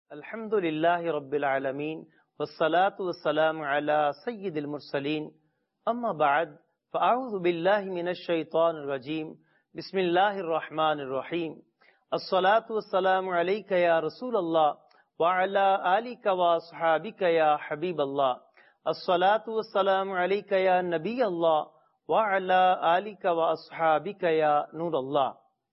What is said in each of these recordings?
الحمد للہ رب العالمین والصلاة والسلام علی سید المرسلین اما بعد فاعوذ باللہ من الشیطان الرجیم بسم اللہ الرحمن الرحیم الصلاة والسلام علیک یا رسول اللہ وعلی آلک واصحابک یا حبیب اللہ الصلاة والسلام علیک یا نبی اللہ وعلی آلک واصحابک یا نور اللہ۔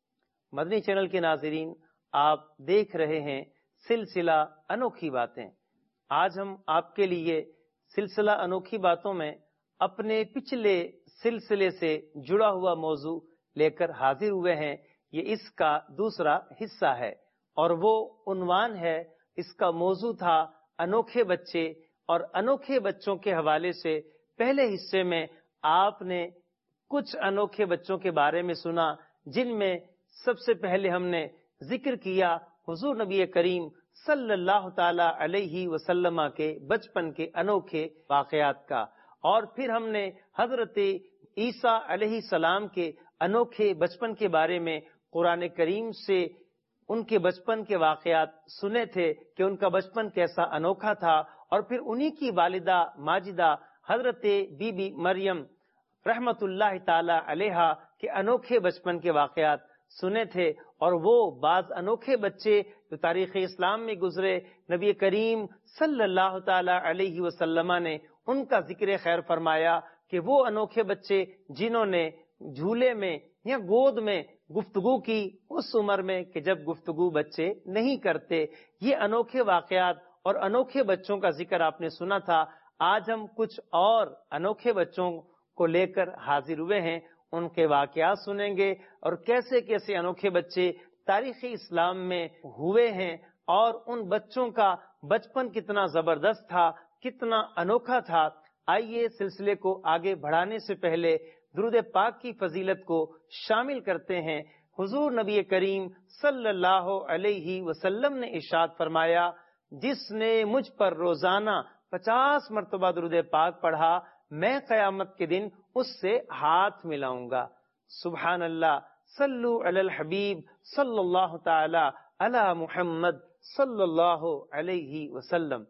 مدنی چینل کے ناظرین، آپ دیکھ رہے ہیں سلسلہ انوکھی باتیں۔ آج ہم آپ کے لیے سلسلہ انوکھی باتوں میں اپنے پچھلے سلسلے سے جڑا ہوا موضوع لے کر حاضر ہوئے ہیں۔ یہ اس کا دوسرا حصہ ہے اور وہ عنوان ہے، اس کا موضوع تھا انوکھے بچے، اور انوکھے بچوں کے حوالے سے پہلے حصے میں آپ نے کچھ انوکھے بچوں کے بارے میں سنا، جن میں سب سے پہلے ہم نے ذکر کیا حضور نبی کریم صلی اللہ تعالی علیہ وسلم کے بچپن کے انوکھے واقعات کا، اور پھر ہم نے حضرت عیسیٰ علیہ السلام کے انوکھے بچپن کے بارے میں قرآن کریم سے ان کے بچپن کے واقعات سنے تھے کہ ان کا بچپن کیسا انوکھا تھا، اور پھر انہی کی والدہ ماجدہ حضرت بی بی مریم رحمت اللہ تعالی علیہا کے انوکھے بچپن کے واقعات سنے تھے، اور وہ بعض انوکھے بچے جو تاریخ اسلام میں گزرے، نبی کریم صلی اللہ تعالی علیہ وسلم نے ان کا ذکر خیر فرمایا کہ وہ انوکھے بچے جنہوں نے جھولے میں یا گود میں گفتگو کی اس عمر میں کہ جب گفتگو بچے نہیں کرتے۔ یہ انوکھے واقعات اور انوکھے بچوں کا ذکر آپ نے سنا تھا۔ آج ہم کچھ اور انوکھے بچوں کو لے کر حاضر ہوئے ہیں، ان کے واقعات سنیں گے اور کیسے کیسے انوکھے بچے تاریخی اسلام میں ہوئے ہیں، اور ان بچوں کا بچپن کتنا زبردست تھا، کتنا انوکھا تھا۔ آئیے سلسلے کو آگے بڑھانے سے پہلے درود پاک کی فضیلت کو شامل کرتے ہیں۔ حضور نبی کریم صلی اللہ علیہ وسلم نے ارشاد فرمایا، جس نے مجھ پر روزانہ 50 مرتبہ درود پاک پڑھا، میں قیامت کے دن اس سے ہاتھ ملاؤں گا۔ سبحان اللہ، صلو علی الحبیب صلی اللہ تعالی علی محمد صلی اللہ علیہ وسلم۔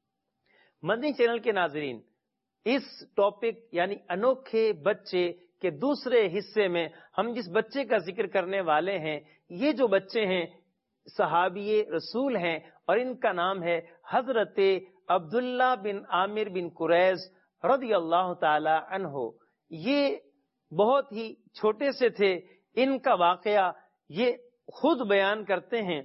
مدنی چینل کے ناظرین، اس ٹاپک یعنی انوکھے بچے کے دوسرے حصے میں ہم جس بچے کا ذکر کرنے والے ہیں، یہ جو بچے ہیں صحابی رسول ہیں، اور ان کا نام ہے حضرت عبداللہ بن عامر بن قریظ رضی اللہ تعالی عنہ۔ یہ بہت ہی چھوٹے سے تھے۔ ان کا واقعہ یہ خود بیان کرتے ہیں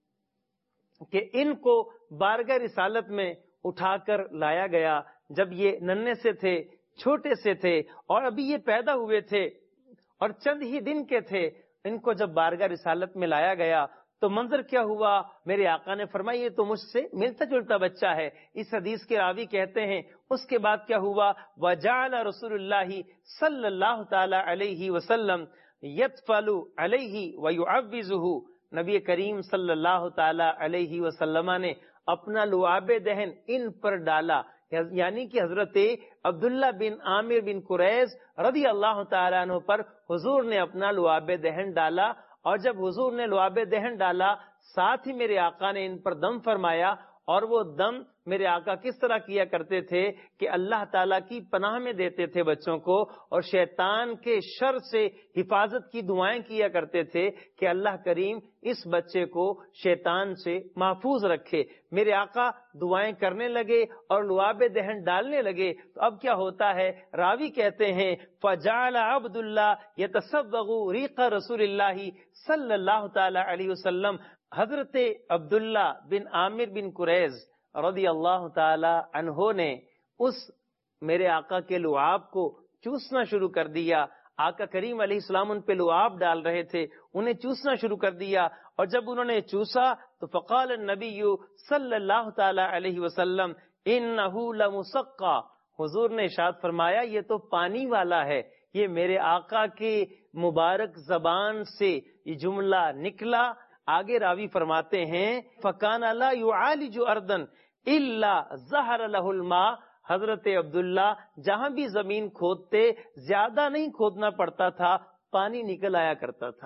کہ ان کو بارگاہ رسالت میں اٹھا کر لایا گیا جب یہ ننھے سے تھے، چھوٹے سے تھے، اور ابھی یہ پیدا ہوئے تھے اور چند ہی دن کے تھے۔ ان کو جب بارگاہ رسالت میں لایا گیا تو منظر کیا ہوا؟ میرے آقا نے فرمایا یہ تو مجھ سے ملتا جلتا بچہ ہے۔ اس حدیث کے راوی کہتے ہیں اس کے بعد کیا ہوا؟ وَجَعَلَ رسول اللہ صلی اللہ تعالی علیہ وسلم يَطْفَلُ عَلَيْهِ وَيُعَوِّزُهُ، نبی کریم صلی اللہ تعالی علیہ وسلم نے اپنا لعاب دہن ان پر ڈالا، یعنی کہ حضرت عبداللہ بن عامر بن قریظ رضی اللہ تعالیٰ عنہ پر حضور نے اپنا لعاب دہن ڈالا، اور جب حضور نے لعاب دہن ڈالا ساتھ ہی میرے آقا نے ان پر دم فرمایا۔ اور وہ دم میرے آقا کس طرح کیا کرتے تھے کہ اللہ تعالیٰ کی پناہ میں دیتے تھے بچوں کو، اور شیطان کے شر سے حفاظت کی دعائیں کیا کرتے تھے کہ اللہ کریم اس بچے کو شیطان سے محفوظ رکھے۔ میرے آقا دعائیں کرنے لگے اور لعاب دہن ڈالنے لگے تو اب کیا ہوتا ہے؟ راوی کہتے ہیں فَجَعَلَ عَبْدُ اللَّهِ يَتَصَبَّغُ رِيقَ رسول اللہ صلی اللہ تعالی علیہ وسلم۔ حضرت عبداللہ بن عامر بن قریظ رضی اللہ تعالی عنہ نے اس میرے آقا کے لعاب کو چوسنا شروع کر دیا۔ آقا کریم علیہ السلام ان پہ لعاب ڈال رہے تھے، انہیں چوسنا شروع کر دیا، اور جب انہوں نے چوسا تو فقال النبی صلی اللہ تعالی علیہ وسلم انہ لمسقى، حضور نے ارشاد فرمایا یہ تو پانی والا ہے۔ یہ میرے آقا کے مبارک زبان سے یہ جملہ نکلا۔ آگے راوی فرماتے ہیں فَكَانَ لَا يُعَالِجُ أَرْضًا إِلَّا ظَهَرَ لَهُ الْمَاءُ، حضرت عبداللہ جہاں بھی زمین کھودتے زیادہ نہیں کھودنا پڑتا تھا، پانی نکل آیا کرتا تھا۔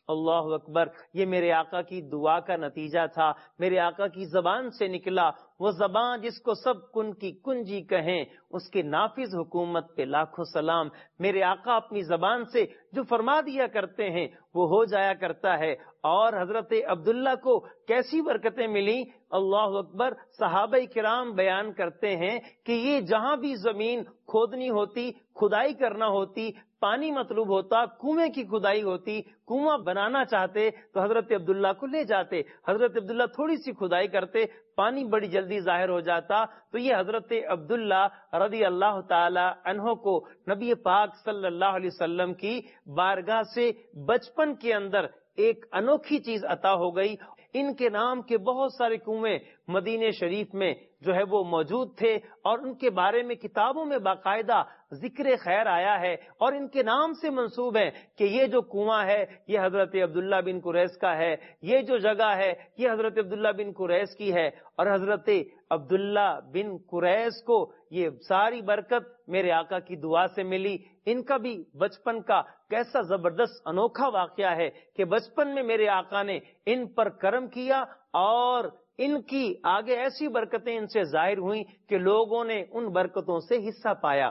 اللہ اکبر، یہ میرے آقا کی دعا کا نتیجہ تھا، میرے آقا کی زبان سے نکلا، وہ زبان جس کو سب کن کی کنجی کہیں، اس کے نافذ حکومت پہ لاکھوں سلام۔ میرے آقا اپنی زبان سے جو فرما دیا کرتے ہیں وہ ہو جایا کرتا ہے۔ اور حضرت عبداللہ کو کیسی برکتیں ملی، اللہ اکبر۔ صحابہ کرام بیان کرتے ہیں کہ یہ جہاں بھی زمین کھودنی ہوتی، کھدائی کرنا ہوتی، پانی مطلوب ہوتا، کنویں کی کھدائی ہوتی، کنواں بنانا چاہتے تو حضرت عبداللہ کو لے جاتے، حضرت عبداللہ تھوڑی سی کھدائی کرتے، پانی بڑی جلدی ظاہر ہو جاتا۔ تو یہ حضرت عبداللہ رضی اللہ تعالی عنہ کو نبی پاک صلی اللہ علیہ وسلم کی بارگاہ سے بچپن کے اندر ایک انوکھی چیز عطا ہو گئی۔ ان کے نام کے بہت سارے کنویں مدینہ شریف میں جو ہے وہ موجود تھے، اور ان کے بارے میں کتابوں میں باقاعدہ ذکر خیر آیا ہے، اور ان کے نام سے منسوب ہے کہ یہ جو کنواں ہے یہ حضرت عبداللہ بن قریظ کا ہے، یہ جو جگہ ہے یہ حضرت عبداللہ بن قریظ کی ہے۔ اور حضرت عبداللہ بن قریظ کو یہ ساری برکت میرے آقا کی دعا سے ملی۔ ان کا بھی بچپن کا کیسا زبردست انوکھا واقعہ ہے کہ بچپن میں میرے آقا نے ان پر کرم کیا، اور ان کی آگے ایسی برکتیں ان سے ظاہر ہوئیں کہ لوگوں نے ان برکتوں سے حصہ پایا۔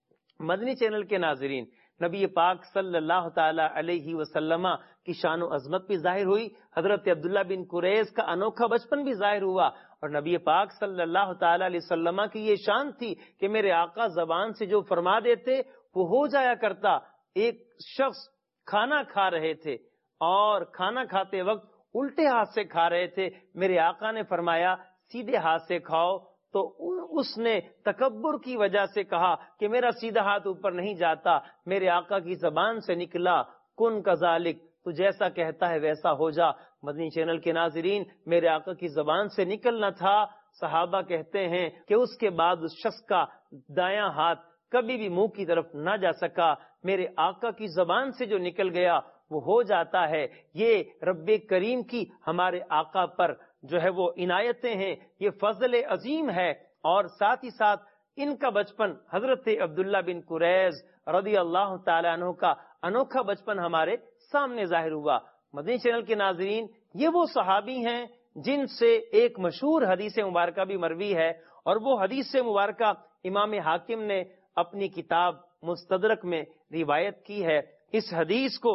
مدنی چینل کے ناظرین، نبی پاک صلی اللہ تعالی علیہ وسلم کی شان و عظمت بھی ظاہر ہوئی، حضرت عبداللہ بن قریظ کا انوکھا بچپن بھی ظاہر ہوا، اور نبی پاک صلی اللہ تعالی علیہ وسلم کی یہ شان تھی کہ میرے آقا زبان سے جو فرما دیتے وہ ہو جایا کرتا۔ ایک شخص کھانا کھا رہے تھے اور کھانا کھاتے وقت الٹے ہاتھ سے کھا رہے تھے، میرے آقا نے فرمایا سیدھے ہاتھ سے کھاؤ، تو اس نے تکبر کی وجہ سے کہا کہ میرا سیدھا ہاتھ اوپر نہیں جاتا۔ میرے آقا کی زبان سے نکلا کن کذالک، تو جیسا کہتا ہے ویسا ہو جا۔ مدنی چینل کے ناظرین، میرے آقا کی زبان سے نکلنا تھا، صحابہ کہتے ہیں کہ اس کے بعد اس شخص کا دایاں ہاتھ کبھی بھی منہ کی طرف نہ جا سکا۔ میرے آقا کی زبان سے جو نکل گیا وہ ہو جاتا ہے۔ یہ رب کریم کی ہمارے آقا پر جو ہے وہ عنایتیں ہیں، یہ فضل عظیم ہے۔ اور ساتھ ہی ساتھ ان کا بچپن حضرت عبداللہ بن قریظ رضی اللہ تعالی عنہ کا انوکھا بچپن ہمارے سامنے ظاہر ہوا۔ مدنی چینل کے ناظرین، یہ وہ صحابی ہیں جن سے ایک مشہور حدیث مبارکہ بھی مروی ہے، اور وہ حدیث مبارکہ امام حاکم نے اپنی کتاب مستدرک میں روایت کی ہے۔ اس حدیث کو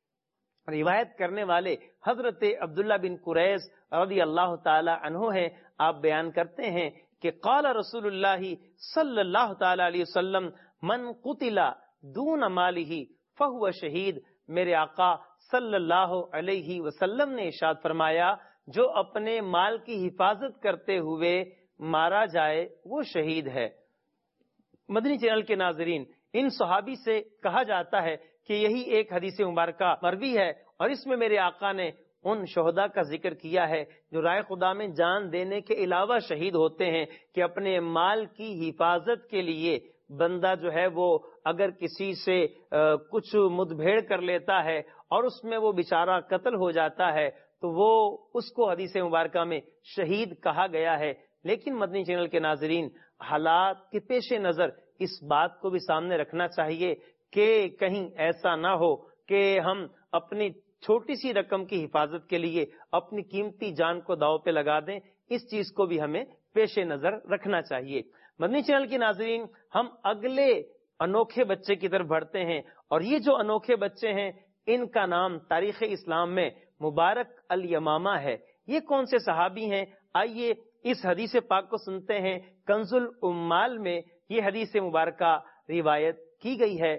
روایت کرنے والے حضرت عبداللہ بن قریظ رضی اللہ تعالی عنہ ہیں۔ آپ بیان کرتے ہیں کہ قال رسول اللہ صلی اللہ تعالی علیہ وسلم من قتل دون مالہ فہو شہید۔ میرے آقا صلی اللہ علیہ وسلم نے ارشاد فرمایا جو اپنے مال کی حفاظت کرتے ہوئے مارا جائے وہ شہید ہے۔ مدنی چینل کے ناظرین، ان صحابی سے کہا جاتا ہے کہ یہی ایک حدیث مبارکہ مروی ہے، اور اس میں میرے آقا نے ان شہداء کا ذکر کیا ہے جو رائے خدا میں جان دینے کے علاوہ شہید ہوتے ہیں، کہ اپنے مال کی حفاظت کے لیے بندہ جو ہے وہ اگر کسی سے کچھ مدبھیڑ کر لیتا ہے اور اس میں وہ بیچارہ قتل ہو جاتا ہے تو وہ اس کو حدیث مبارکہ میں شہید کہا گیا ہے۔ لیکن مدنی چینل کے ناظرین، حالات کے پیش نظر اس بات کو بھی سامنے رکھنا چاہیے کہ کہیں ایسا نہ ہو کہ ہم اپنی چھوٹی سی رقم کی حفاظت کے لیے اپنی قیمتی جان کو داؤ پہ لگا دیں، اس چیز کو بھی ہمیں پیش نظر رکھنا چاہیے۔ مدنی چینل کی ناظرین، ہم اگلے انوکھے بچے کی طرف بڑھتے ہیں، اور یہ جو انوکھے بچے ہیں ان کا نام تاریخ اسلام میں مبارک الیمامہ ہے۔ یہ کون سے صحابی ہیں؟ آئیے اس حدیث پاک کو سنتے ہیں۔ کنز الامال میں یہ حدیث مبارکہ روایت کی گئی ہے۔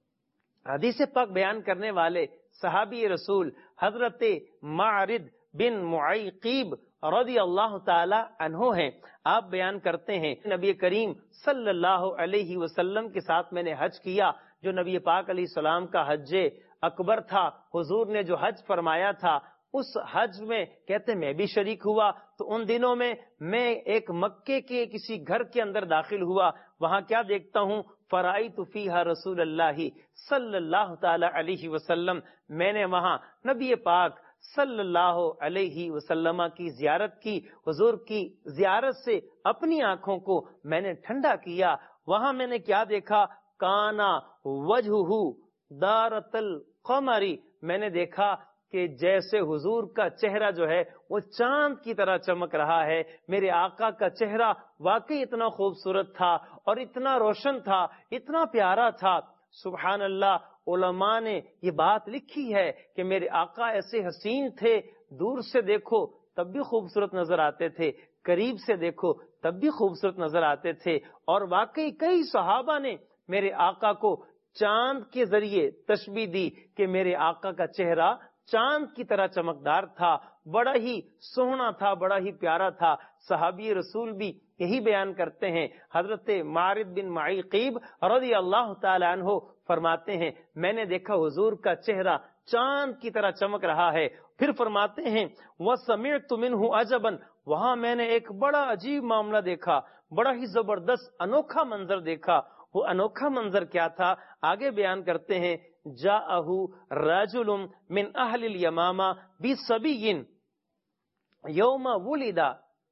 حدیث پاک بیان کرنے والے صحابی رسول حضرت معرض بن معیقیب رضی اللہ تعالی عنہ ہیں۔ آپ بیان کرتے ہیں نبی کریم صلی اللہ علیہ وسلم کے ساتھ میں نے حج کیا، جو نبی پاک علیہ السلام کا حج اکبر تھا۔ حضور نے جو حج فرمایا تھا اس حج میں کہتے میں بھی شریک ہوا، تو ان دنوں میں ایک مکے کے کسی گھر کے اندر داخل ہوا، وہاں کیا دیکھتا ہوں، فرائیت فیہا رسول اللہ صلی اللہ تعالی علیہ وسلم، میں نے وہاں نبی پاک صلی اللہ علیہ وسلم کی زیارت کی۔ حضور کی زیارت سے اپنی آنکھوں کو میں نے ٹھنڈا کیا۔ وہاں میں نے کیا دیکھا، کانا وجہہ دارت القمری، میں نے دیکھا کہ جیسے حضور کا چہرہ جو ہے وہ چاند کی طرح چمک رہا ہے. میرے آقا کا چہرہ واقعی اتنا خوبصورت تھا اور اتنا روشن تھا, اتنا پیارا تھا. سبحان اللہ, علماء نے یہ بات لکھی ہے کہ میرے آقا ایسے حسین تھے, دور سے دیکھو تب بھی خوبصورت نظر آتے تھے, قریب سے دیکھو تب بھی خوبصورت نظر آتے تھے. اور واقعی کئی صحابہ نے میرے آقا کو چاند کے ذریعے تشبیہ دی کہ میرے آقا کا چہرہ چاند کی طرح چمکدار تھا, بڑا ہی سوہنا تھا, بڑا ہی پیارا تھا. صحابی رسول بھی یہی بیان کرتے ہیں. حضرت معرض بن معیقیب رضی اللہ تعالی عنہ فرماتے ہیں میں نے دیکھا حضور کا چہرہ چاند کی طرح چمک رہا ہے. پھر فرماتے ہیں وَسَمِعْتُ مِنْهُ عَجَبًا, وہاں میں نے ایک بڑا عجیب معاملہ دیکھا, بڑا ہی زبردست انوکھا منظر دیکھا. وہ انوکھا منظر کیا تھا؟ آگے بیان کرتے ہیں جاءہ رجل من اہل الیمامہ بصبی یوم ولدا,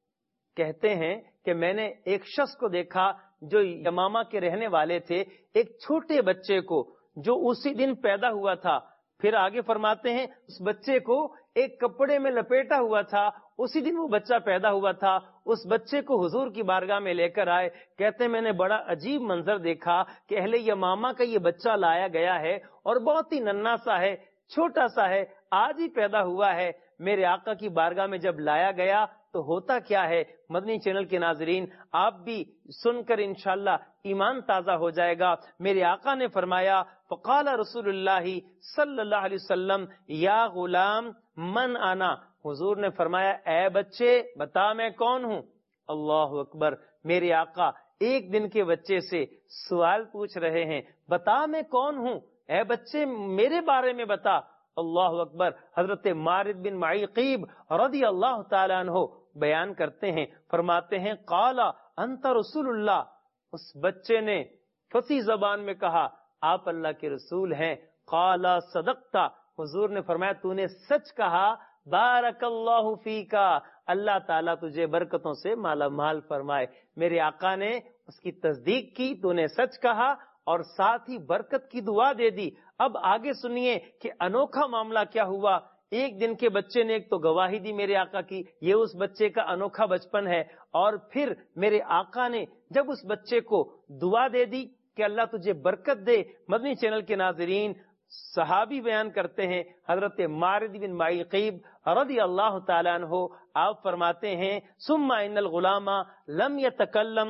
کہتے ہیں کہ میں نے ایک شخص کو دیکھا جو یمامہ کے رہنے والے تھے, ایک چھوٹے بچے کو جو اسی دن پیدا ہوا تھا. پھر آگے فرماتے ہیں اس بچے کو ایک کپڑے میں لپیٹا ہوا تھا, اسی دن وہ بچہ پیدا ہوا تھا. اس بچے کو حضور کی بارگاہ میں لے کر آئے. کہتے ہیں میں نے بڑا عجیب منظر دیکھا کہ اہل یمامہ کا یہ بچہ لایا گیا ہے اور بہت ہی ننھا سا ہے, چھوٹا سا ہے, آج ہی پیدا ہوا ہے. میرے آقا کی بارگاہ میں جب لایا گیا تو ہوتا کیا ہے, مدنی چینل کے ناظرین آپ بھی سن کر انشاءاللہ ایمان تازہ ہو جائے گا. میرے آقا نے فرمایا فقال رسول اللہ صلی اللہ علیہ وسلم یا غلام من انا, حضور نے فرمایا اے بچے بتا میں کون ہوں. اللہ اکبر, میرے آقا ایک دن کے بچے سے سوال پوچھ رہے ہیں, بتا میں کون ہوں, اے بچے میرے بارے میں بتا. اللہ اکبر. حضرت معرض بن معیقیب رضی اللہ تعالی عنہ بیان کرتے ہیں, فرماتے ہیں قال انت رسول اللہ, اس بچے نے فصیح زبان میں کہا آپ اللہ کے رسول ہیں. قال صدقت, حضور نے فرمایا تو نے سچ کہا. بارک اللہ فیکا, اللہ تعالیٰ تجھے برکتوں سے مالا مال فرمائے. میرے آقا نے اس کی تصدیق کی, تو نے سچ کہا اور ساتھ ہی برکت کی دعا دے دی. اب آگے سنیے کہ انوکھا معاملہ کیا ہوا. ایک دن کے بچے نے ایک تو گواہی دی میرے آقا کی, یہ اس بچے کا انوکھا بچپن ہے, اور پھر میرے آقا نے جب اس بچے کو دعا دے دی کہ اللہ تجھے برکت دے. مدنی چینل کے ناظرین صحابی بیان کرتے ہیں حضرت معرض بن معیقیب رضی اللہ تعالیٰ عنہ, آپ فرماتے ہیں ثم ان الغلام لم يتکلم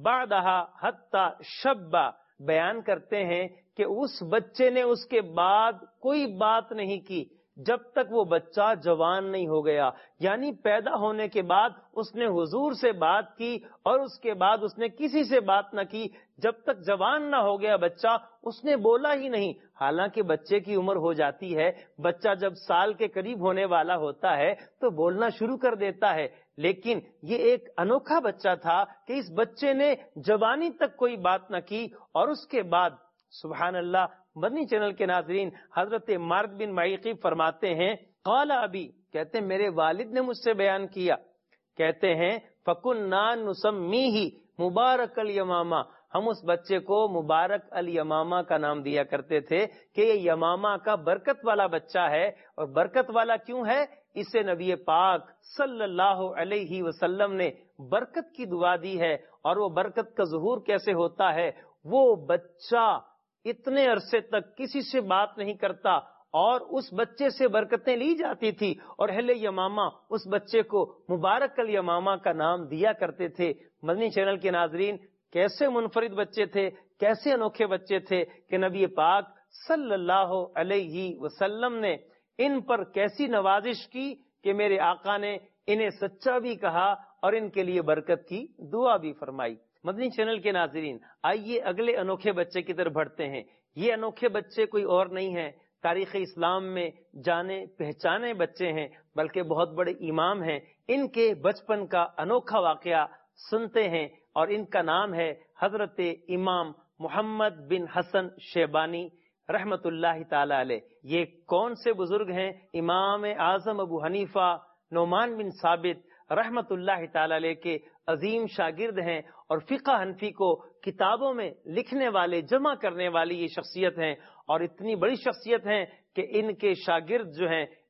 بعدها حتى شب, بیان کرتے ہیں کہ اس بچے نے اس کے بعد کوئی بات نہیں کی جب تک وہ بچہ جوان نہیں ہو گیا. یعنی پیدا ہونے کے بعد اس نے حضور سے بات کی اور اس کے بعد اس نے کسی سے بات نہ کی جب تک جوان نہ ہو گیا بچہ, اس نے بولا ہی نہیں. حالانکہ بچے کی عمر ہو جاتی ہے, بچہ جب سال کے قریب ہونے والا ہوتا ہے تو بولنا شروع کر دیتا ہے, لیکن یہ ایک انوکھا بچہ تھا کہ اس بچے نے جوانی تک کوئی بات نہ کی. اور اس کے بعد سبحان اللہ, مدنی چینل کے ناظرین حضرت معرض بن معیقیب فرماتے ہیں قال ابی, کہتے ہیں میرے والد نے مجھ سے بیان کیا, کہتے ہیں فَكُنَّا نُسَمِّيهِ مبارک الیمامہ, ہم اس بچے کو مبارک الیمامہ کا نام دیا کرتے تھے کہ یہ یمامہ کا برکت والا بچہ ہے. اور برکت والا کیوں ہے؟ اسے نبی پاک صلی اللہ علیہ وسلم نے برکت کی دعا دی ہے. اور وہ برکت کا ظہور کیسے ہوتا ہے؟ وہ بچہ اتنے عرصے تک کسی سے بات نہیں کرتا اور اس بچے سے برکتیں لی جاتی تھی, اور اہل یمامہ اس بچے کو مبارک الیمامہ کا نام دیا کرتے تھے. مدنی چینل کے ناظرین کیسے منفرد بچے تھے, کیسے انوکھے بچے تھے کہ نبی پاک صلی اللہ علیہ وسلم نے ان پر کیسی نوازش کی کہ میرے آقا نے انہیں سچا بھی کہا اور ان کے لیے برکت کی دعا بھی فرمائی. مدنی چینل کے ناظرین آئیے اگلے انوکھے بچے کی طرف بڑھتے ہیں. یہ انوکھے بچے کوئی اور نہیں ہیں, تاریخ اسلام میں جانے پہچانے بچے ہیں, بلکہ بہت بڑے امام ہیں. ان کے بچپن کا انوکھا واقعہ سنتے ہیں, اور ان کا نام ہے حضرت امام محمد بن حسن شیبانی رحمت اللہ تعالی علیہ. یہ کون سے بزرگ ہیں؟ امام اعظم ابو حنیفہ نعمان بن ثابت رحمت اللہ تعالی علیہ کے عظیم شاگرد ہیں, اور فقہ حنفی کو کتابوں میں لکھنے والے, جمع کرنے والی یہ شخصیت ہیں. اور اتنی بڑی شخصیت ہیں کہ ان کے شاگرد جو ہیں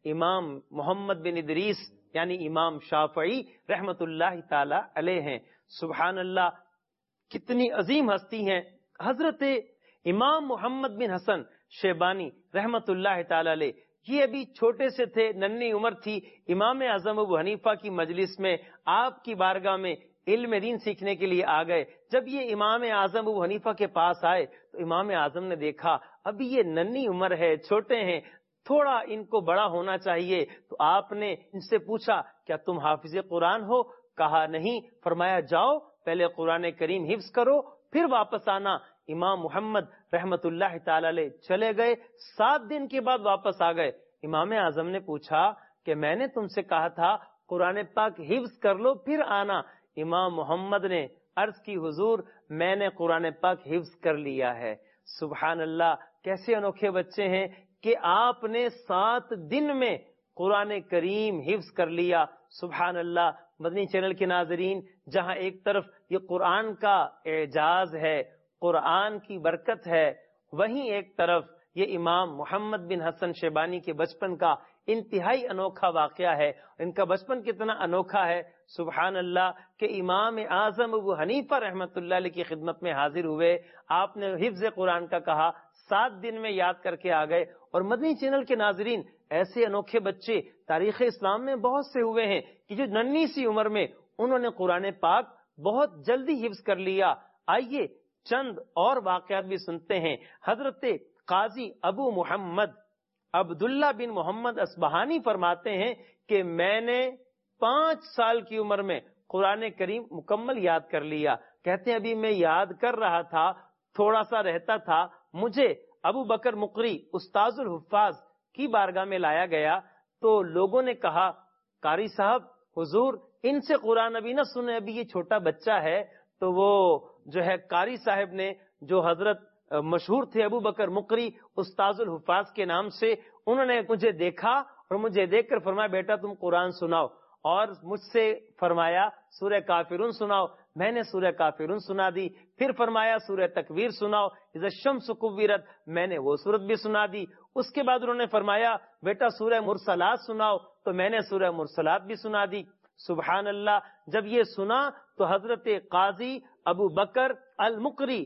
امام محمد بن ادریس یعنی امام شافعی رحمت اللہ تعالی علیہ ہیں۔ سبحان اللہ، کتنی عظیم ہستی ہیں حضرت امام محمد بن حسن شیبانی رحمت اللہ تعالی علیہ۔ یہ ابھی چھوٹے سے تھے، ننھی عمر تھی، امام اعظم ابو حنیفہ کی مجلس میں آپ کی بارگاہ میں علم دین سیکھنے کے لیے آ گئے۔ جب یہ امام اعظم ابو حنیفہ کے پاس آئے تو امام اعظم نے دیکھا ابھی یہ ننھی عمر ہے، چھوٹے ہیں، تھوڑا ان کو بڑا ہونا چاہیے۔ تو آپ نے ان سے پوچھا کیا تم حافظ قرآن ہو؟ کہا نہیں۔ فرمایا جاؤ پہلے قرآن کریم حفظ کرو پھر واپس آنا۔ امام محمد رحمت اللہ تعالی علیہ چلے گئے، 7 دن کے بعد واپس آ گئے۔ امام اعظم نے پوچھا کہ میں نے تم سے کہا تھا قرآن پاک حفظ کر لو پھر آنا۔ امام محمد نے عرض کی حضور میں نے قرآن پاک حفظ کر لیا ہے۔ سبحان اللہ، کیسے انوکھے بچے ہیں کہ آپ نے 7 دن میں قرآن کریم حفظ کر لیا۔ سبحان اللہ، مدنی چینل کے ناظرین، جہاں ایک طرف یہ قرآن کا اعجاز ہے، قرآن کی برکت ہے، وہیں ایک طرف یہ امام محمد بن حسن شیبانی کے بچپن کا انتہائی انوکھا واقعہ ہے۔ ان کا بچپن کتنا انوکھا ہے، سبحان اللہ، کہ امام اعظم ابو حنیفہ رحمت اللہ علیہ کی خدمت میں حاضر ہوئے، آپ نے حفظ قرآن کا کہا، 7 دن میں یاد کر کے آ گئے۔ اور مدنی چینل کے ناظرین، ایسے انوکھے بچے تاریخ اسلام میں بہت سے ہوئے ہیں کہ جو ننھی سی عمر میں انہوں نے قرآن پاک بہت جلدی حفظ کر لیا۔ آئیے چند اور واقعات بھی سنتے ہیں۔ حضرت قاضی ابو محمد عبداللہ بن محمد اصبہانی فرماتے ہیں کہ میں نے 5 سال کی عمر میں قرآن کریم مکمل یاد کر لیا۔ کہتے ہیں ابھی میں یاد کر رہا تھا، تھوڑا سا رہتا تھا، مجھے ابو بکر مقری استاذ الحفاظ کی بارگاہ میں لایا گیا تو لوگوں نے کہا قاری صاحب حضور ان سے قرآن ابھی نہ سنے، ابھی یہ چھوٹا بچہ ہے۔ تو وہ جو ہے قاری صاحب نے، جو حضرت مشہور تھے ابو بکر مقری استاذ الحفاظ کے نام سے، انہوں نے مجھے دیکھا اور مجھے دیکھ کر فرمایا بیٹا تم قرآن سناؤ، اور مجھ سے فرمایا سورہ کافرون سناؤ۔ میں نے سورہ کافرون سنا دی۔ پھر فرمایا سورہ تکویر سناؤ، اذا الشمس کورت، میں نے وہ سورت بھی سنا دی۔ اس کے بعد انہوں نے فرمایا بیٹا سورہ مرسلات سناؤ، تو میں نے سورہ مرسلات بھی سنا دی۔ سبحان اللہ، جب یہ سنا تو حضرت قاضی ابو بکر المقری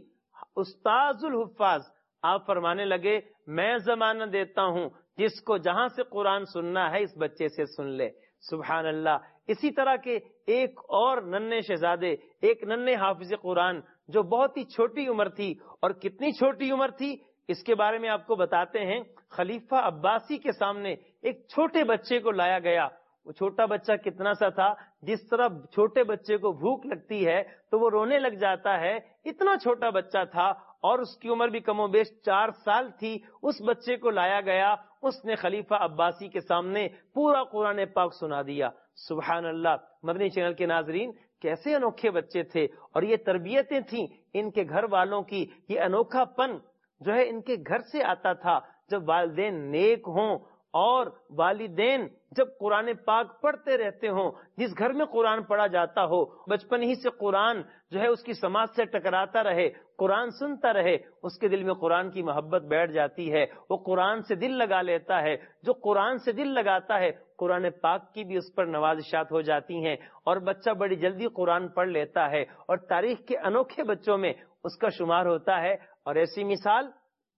استاذ الحفاظ آپ فرمانے لگے میں ضمانت دیتا ہوں جس کو جہاں سے قرآن سننا ہے اس بچے سے سن لے۔ سبحان اللہ، اسی طرح کے ایک اور ننھے شہزادے، ایک ننھے حافظ قرآن جو بہت ہی چھوٹی عمر تھی، اور کتنی چھوٹی عمر تھی اس کے بارے میں آپ کو بتاتے ہیں۔ خلیفہ عباسی کے سامنے ایک چھوٹے بچے کو لایا گیا۔ وہ چھوٹا بچہ کتنا سا تھا، جس طرح چھوٹے بچے کو بھوک لگتی ہے تو وہ رونے لگ جاتا ہے، اتنا چھوٹا بچہ تھا، اور اس کی عمر بھی کم و بیش 4 سال تھی۔ اس بچے کو لایا گیا، اس نے خلیفہ عباسی کے سامنے پورا قرآن پاک سنا دیا۔ سبحان اللہ، مدنی چینل کے ناظرین، کیسے انوکھے بچے تھے، اور یہ تربیتیں تھیں ان کے گھر والوں کی۔ یہ انوکھا پن جو ہے ان کے گھر سے آتا تھا۔ جب والدین نیک ہوں اور والدین جب قرآن پاک پڑھتے رہتے ہوں، جس گھر میں قرآن پڑھا جاتا ہو، بچپن ہی سے قرآن جو ہے اس کی سماعت سے ٹکراتا رہے، قرآن سنتا رہے، اس کے دل میں قرآن کی محبت بیٹھ جاتی ہے، وہ قرآن سے دل لگا لیتا ہے۔ جو قرآن سے دل لگاتا ہے قرآن پاک کی بھی اس پر نوازشات ہو جاتی ہیں، اور بچہ بڑی جلدی قرآن پڑھ لیتا ہے، اور تاریخ کے انوکھے بچوں میں اس کا شمار ہوتا ہے۔ اور ایسی مثال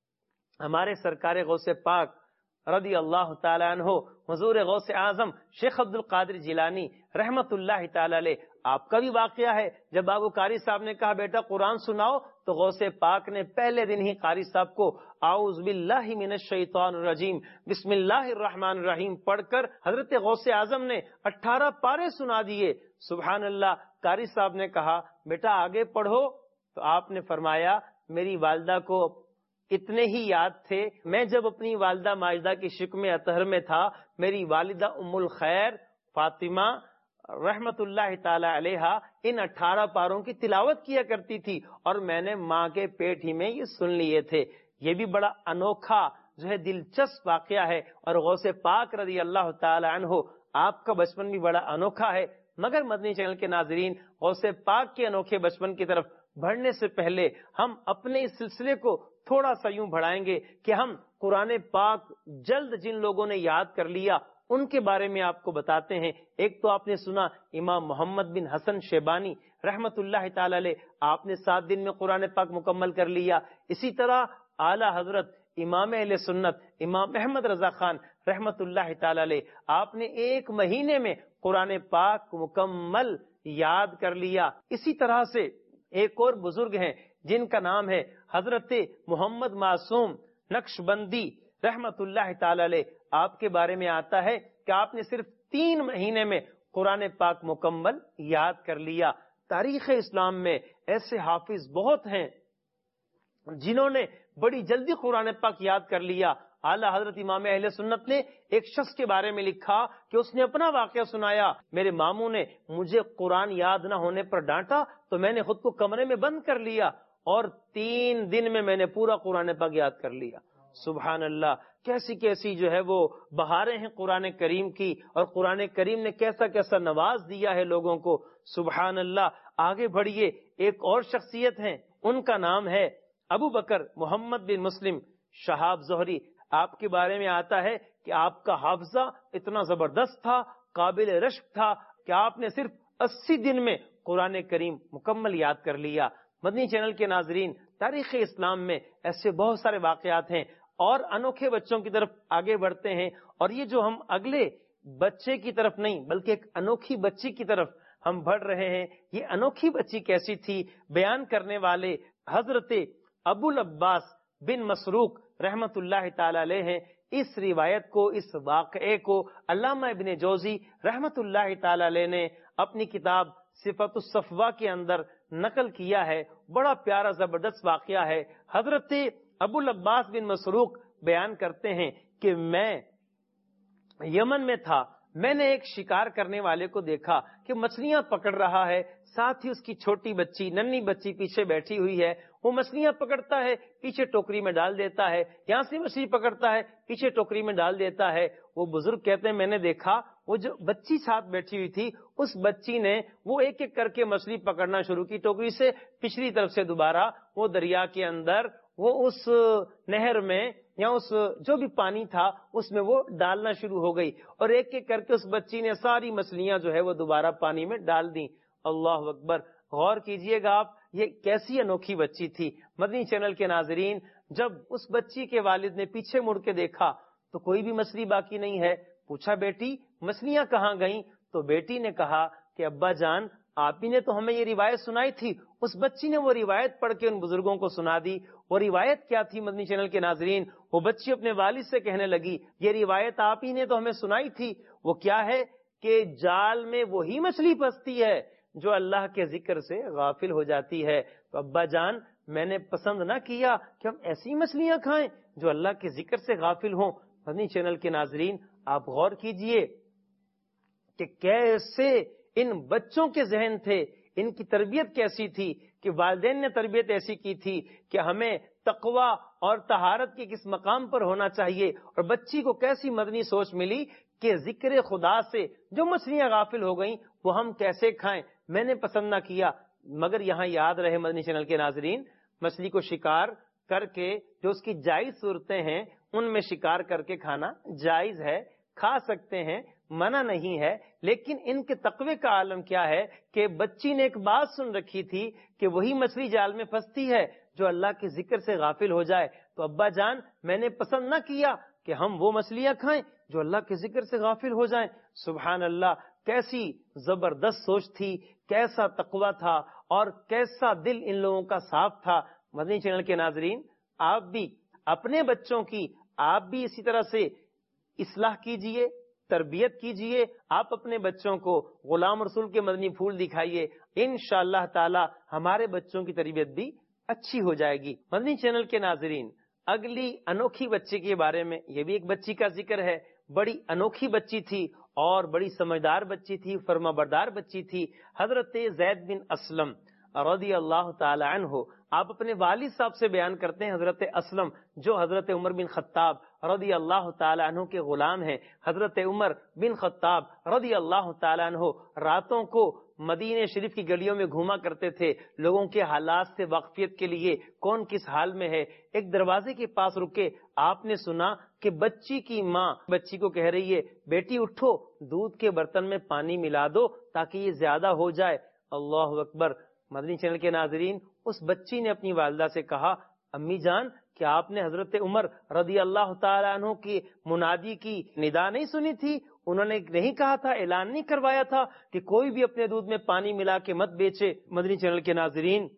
ہمارے سرکار غوث پاک رضی اللہ تعالی عنہ حضور غوث اعظم شیخ عبد القادر جیلانی رحمت اللہ تعالی علیہ، آپ کا بھی واقعہ ہے۔ جب آپ کو قاری صاحب نے کہا بیٹا قرآن سناؤ، تو غوث پاک نے پہلے دن ہی قاری صاحب کو اعوذ باللہ من الشیطان الرجیم بسم اللہ الرحمن الرحیم پڑھ کر حضرت غوث اعظم نے 18 پارے سنا دیے۔ سبحان اللہ، قاری صاحب نے کہا بیٹا آگے پڑھو، تو آپ نے فرمایا میری والدہ کو اتنے ہی یاد تھے، میں جب اپنی والدہ ماجدہ کی شکم اطہر میں تھا، میری والدہ ام الخیر فاطمہ رحمت اللہ تعالی علیہا ان 18 پاروں کی تلاوت کیا کرتی تھی، اور میں نے ماں کے پیٹ ہی میں یہ سن لیے تھے۔ یہ بھی بڑا انوکھا جو ہے دلچسپ واقعہ ہے۔ اور غوث پاک رضی اللہ تعالی عنہ آپ کا بچپن بھی بڑا انوکھا ہے۔ مگر مدنی چینل کے ناظرین، غوث پاک کے انوکھے بچپن کی طرف بڑھنے سے پہلے ہم اپنے اس سلسلے کو تھوڑا سا یوں بڑھائیں گے کہ ہم قرآن پاک جلد جن لوگوں نے یاد کر لیا ان کے بارے میں آپ کو بتاتے ہیں۔ ایک تو آپ نے سنا امام محمد بن حسن شیبانی رحمت اللہ تعالی علیہ، آپ نے 7 دن میں قرآن پاک مکمل کر لیا۔ اسی طرح اعلی حضرت امام اہل سنت امام احمد رضا خان رحمت اللہ تعالی علیہ، آپ نے 1 مہینے میں قرآن پاک مکمل یاد کر لیا۔ اسی طرح سے ایک اور بزرگ ہیں جن کا نام ہے حضرت محمد معصوم نقشبندی رحمت اللہ تعالی علیہ، آپ کے بارے میں آتا ہے کہ آپ نے صرف 3 مہینے میں قرآن پاک مکمل یاد کر لیا۔ تاریخ اسلام میں ایسے حافظ بہت ہیں جنہوں نے بڑی جلدی قرآن پاک یاد کر لیا۔ اعلی حضرت امام اہل سنت نے ایک شخص کے بارے میں لکھا کہ اس نے اپنا واقعہ سنایا، میرے ماموں نے مجھے قرآن یاد نہ ہونے پر ڈانٹا تو میں نے خود کو کمرے میں بند کر لیا اور 3 دن میں نے پورا قرآن پاک یاد کر لیا۔ سبحان اللہ، کیسی کیسی جو ہے وہ بہاریں ہیں قرآن کریم کی، اور قرآن کریم نے کیسا کیسا نواز دیا ہے لوگوں کو۔ سبحان اللہ، آگے بڑھیے، ایک اور شخصیت ہیں، ان کا نام ہے ابو بکر محمد بن مسلم شہاب زہری۔ آپ کے بارے میں آتا ہے کہ آپ کا حافظہ اتنا زبردست تھا، قابل رشک تھا کہ آپ نے صرف 80 دن میں قرآن کریم مکمل یاد کر لیا۔ مدنی چینل کے ناظرین، تاریخ اسلام میں ایسے بہت سارے واقعات ہیں، اور انوکھے بچوں کی طرف آگے بڑھتے ہیں، اور یہ جو ہم اگلے بچے کی طرف نہیں بلکہ ایک انوکھی بچی کی طرف ہم بڑھ رہے ہیں۔ یہ انوکھی بچی کیسی تھی، بیان کرنے والے حضرت ابو العباس بن مسروق رحمت اللہ تعالی علیہ ہیں۔ اس روایت کو، اس واقعے کو علامہ ابن جوزی رحمت اللہ تعالی علیہ نے اپنی کتاب صفت الصفوہ کے اندر نقل کیا ہے۔ بڑا پیارا زبردست واقعہ ہے۔ حضرت ابو العباس بن مسروق بیان کرتے ہیں کہ میں یمن میں تھا، میں نے ایک شکار کرنے والے کو دیکھا کہ مچھلیاں پکڑ رہا ہے، ساتھ ہی اس کی چھوٹی بچی، ننھی بچی پیچھے بیٹھی ہوئی ہے۔ وہ مچھلیاں پکڑتا ہے، پیچھے ٹوکری میں ڈال دیتا ہے، یہاں سے مچھلی پکڑتا ہے، پیچھے ٹوکری میں ڈال دیتا ہے۔ وہ بزرگ کہتے ہیں میں نے دیکھا وہ جو بچی ساتھ بیٹھی ہوئی تھی، اس بچی نے وہ ایک ایک کر کے مچھلی پکڑنا شروع کی ٹوکری سے، پچھلی طرف سے دوبارہ وہ دریا کے اندر، وہ اس نہر میں یا اس جو بھی پانی تھا اس میں وہ ڈالنا شروع ہو گئی، اور ایک ایک کر کے اس بچی نے ساری مچھلیاں جو ہے وہ دوبارہ پانی میں ڈال دیں۔ اللہ اکبر، غور کیجئے گا آپ، یہ کیسی انوکھی بچی تھی۔ مدنی چینل کے ناظرین، جب اس بچی کے والد نے پیچھے مڑ کے دیکھا تو کوئی بھی مچھلی باقی نہیں ہے۔ پوچھا بیٹی مچھلیاں کہاں گئیں؟ تو بیٹی نے کہا کہ ابا جان آپ ہی نے تو ہمیں یہ روایت سنائی تھی۔ اس بچی نے وہ روایت پڑھ کے ان بزرگوں کو سنا دی۔ وہ روایت کیا تھی مدنی چینل کے ناظرین؟ وہ بچی اپنے والد سے کہنے لگی یہ روایت آپ ہی نے تو ہمیں سنائی تھی۔ وہ کیا ہے کہ جال میں وہی مچھلی پھنستی ہے جو اللہ کے ذکر سے غافل ہو جاتی ہے۔ تو ابا جان میں نے پسند نہ کیا کہ ہم ایسی مچھلیاں کھائیں جو اللہ کے ذکر سے غافل ہوں۔ مدنی چینل کے ناظرین، آپ غور کیجئے کہ کیسے ان بچوں کے ذہن تھے، ان کی تربیت کیسی تھی کہ والدین نے تربیت ایسی کی تھی کہ ہمیں تقوی اور طہارت کے کس مقام پر ہونا چاہیے، اور بچی کو کیسی مدنی سوچ ملی کہ ذکر خدا سے جو مچھلیاں غافل ہو گئیں وہ ہم کیسے کھائیں۔ میں نے پسند نہ کیا، مگر یہاں یاد رہے مدنی چینل کے ناظرین، مچھلی کو شکار کر کے جو اس کی جائز صورتیں ہیں ان میں شکار کر کے کھانا جائز ہے، کھا سکتے ہیں، منع نہیں ہے، لیکن ان کے تقوی کا عالم کیا ہے کہ بچی نے ایک بات سن رکھی تھی کہ وہی مچھلی جال میں پھنستی ہے جو اللہ کے ذکر سے غافل ہو جائے۔ تو ابا جان میں نے پسند نہ کیا کہ ہم وہ مچھلیاں کھائیں جو اللہ کے ذکر سے غافل ہو جائیں۔ سبحان اللہ، کیسی زبردست سوچ تھی، کیسا تقوی تھا، اور کیسا دل ان لوگوں کا صاف تھا۔ مدنی چینل کے ناظرین، آپ بھی اپنے بچوں کی آپ بھی اسی طرح سے اصلاح کیجئے، تربیت کیجئے۔ آپ اپنے بچوں کو غلام رسول کے مدنی پھول دکھائیے، انشاءاللہ تعالی ہمارے بچوں کی تربیت بھی اچھی ہو جائے گی۔ مدنی چینل کے ناظرین، اگلی انوکھی بچی کے بارے میں، یہ بھی ایک بچی کا ذکر ہے۔ بڑی انوکھی بچی تھی اور بڑی سمجھدار بچی تھی، فرما بردار بچی تھی۔ حضرت زید بن اسلم رضی اللہ تعالی عنہ، آپ اپنے والد صاحب سے بیان کرتے ہیں، حضرت اسلم جو حضرت عمر بن خطاب رضی اللہ تعالی عنہ کے غلام ہیں۔ حضرت عمر بن خطاب رضی اللہ تعالی عنہ راتوں کو مدینہ شریف کی گلیوں میں گھوما کرتے تھے لوگوں کے حالات سے واقفیت کے لیے، کون کس حال میں ہے۔ ایک دروازے کے پاس رکے، آپ نے سنا کہ بچی کی ماں بچی کو کہہ رہی ہے بیٹی اٹھو، دودھ کے برتن میں پانی ملا دو تاکہ یہ زیادہ ہو جائے۔ اللہ اکبر۔ مدنی چینل کے ناظرین، اس بچی نے اپنی والدہ سے کہا امی جان کیا آپ نے حضرت عمر رضی اللہ تعالیٰ عنہ کی منادی کی ندا نہیں سنی تھی؟ انہوں نے نہیں کہا تھا، اعلان نہیں کروایا تھا کہ کوئی بھی اپنے دودھ میں پانی ملا کے مت بیچے؟ مدنی چینل کے ناظرین،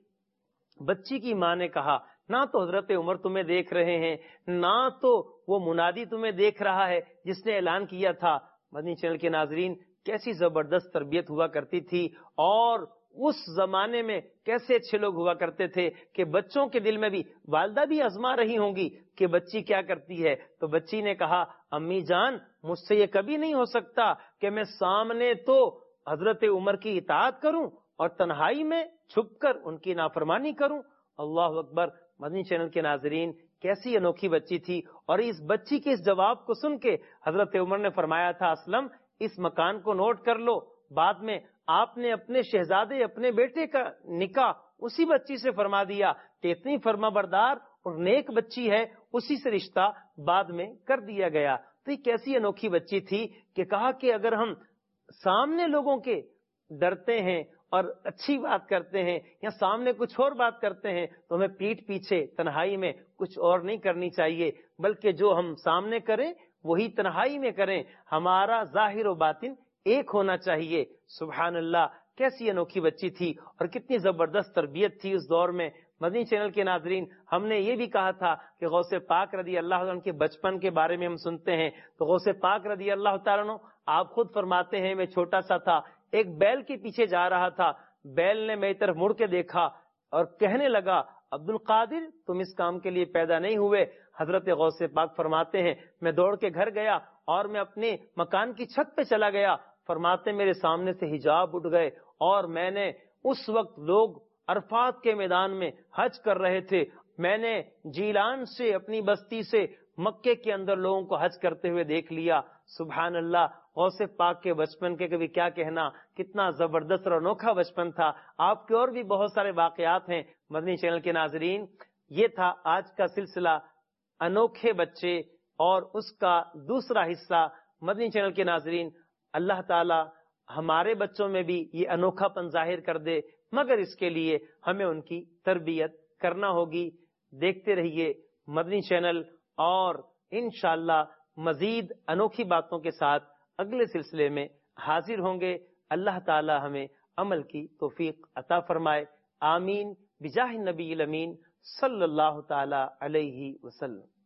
بچی کی ماں نے کہا نہ تو حضرت عمر تمہیں دیکھ رہے ہیں، نہ تو وہ منادی تمہیں دیکھ رہا ہے جس نے اعلان کیا تھا۔ مدنی چینل کے ناظرین، کیسی زبردست تربیت ہوا کرتی تھی، اور اس زمانے میں کیسے اچھے لوگ ہوا کرتے تھے کہ بچوں کے دل میں بھی والدہ بھی آزما رہی ہوں گی کہ بچی کیا کرتی ہے، تو بچی نے کہا امی جان مجھ سے یہ کبھی نہیں ہو سکتا کہ میں سامنے تو حضرت عمر کی اطاعت کروں اور تنہائی میں چھپ کر ان کی نافرمانی کروں۔ اللہ اکبر۔ مدنی چینل کے ناظرین، کیسی انوکھی بچی تھی، اور اس بچی کے اس جواب کو سن کے حضرت عمر نے فرمایا تھا اسلم اس مکان کو نوٹ کر لو، بعد میں آپ نے اپنے شہزادے اپنے بیٹے کا نکاح اسی بچی سے فرما دیا کہ اتنی فرما بردار اور نیک بچی ہے، اسی سے رشتہ بعد میں کر دیا گیا۔ تو یہ کیسی انوکھی بچی تھی کہ کہا کہ اگر ہم سامنے لوگوں کے ڈرتے ہیں اور اچھی بات کرتے ہیں یا سامنے کچھ اور بات کرتے ہیں تو ہمیں پیٹھ پیچھے تنہائی میں کچھ اور نہیں کرنی چاہیے، بلکہ جو ہم سامنے کریں وہی تنہائی میں کریں، ہمارا ظاہر و باطن ایک ہونا چاہیے۔ سبحان اللہ، کیسی انوکھی بچی تھی اور کتنی زبردست تربیت تھی اس دور میں۔ مدنی چینل کے ناظرین، ہم نے یہ بھی کہا تھا کہ غوث پاک رضی اللہ عنہ کے بچپن کے بارے میں ہم سنتے ہیں، تو غوث پاک رضی اللہ تعالیٰ عنہ آپ خود فرماتے ہیں میں چھوٹا سا تھا، ایک بیل کے پیچھے جا رہا تھا، بیل نے میری طرف مڑ کے دیکھا اور کہنے لگا عبد القادر تم اس کام کے لیے پیدا نہیں ہوئے۔ حضرت غوث پاک فرماتے ہیں میں دوڑ کے گھر گیا اور میں اپنے مکان کی چھت پہ چلا گیا، فرماتے میرے سامنے سے حجاب اٹھ گئے اور میں نے اس وقت لوگ عرفات کے میدان میں حج کر رہے تھے، میں نے جیلان سے اپنی بستی سے مکے کے اندر لوگوں کو حج کرتے ہوئے دیکھ لیا۔ سبحان اللہ، غوث پاک کے بچپن کے کبھی کیا کہنا، کتنا زبردست اور انوکھا بچپن تھا۔ آپ کے اور بھی بہت سارے واقعات ہیں مدنی چینل کے ناظرین۔ یہ تھا آج کا سلسلہ انوکھے بچے اور اس کا دوسرا حصہ۔ مدنی چینل کے ناظرین، اللہ تعالی ہمارے بچوں میں بھی یہ انوکھا پن ظاہر کر دے، مگر اس کے لیے ہمیں ان کی تربیت کرنا ہوگی۔ دیکھتے رہیے مدنی چینل، اور انشاءاللہ مزید انوکھی باتوں کے ساتھ اگلے سلسلے میں حاضر ہوں گے۔ اللہ تعالی ہمیں عمل کی توفیق عطا فرمائے، آمین بجاہ النبی الامین صلی اللہ تعالی علیہ وسلم۔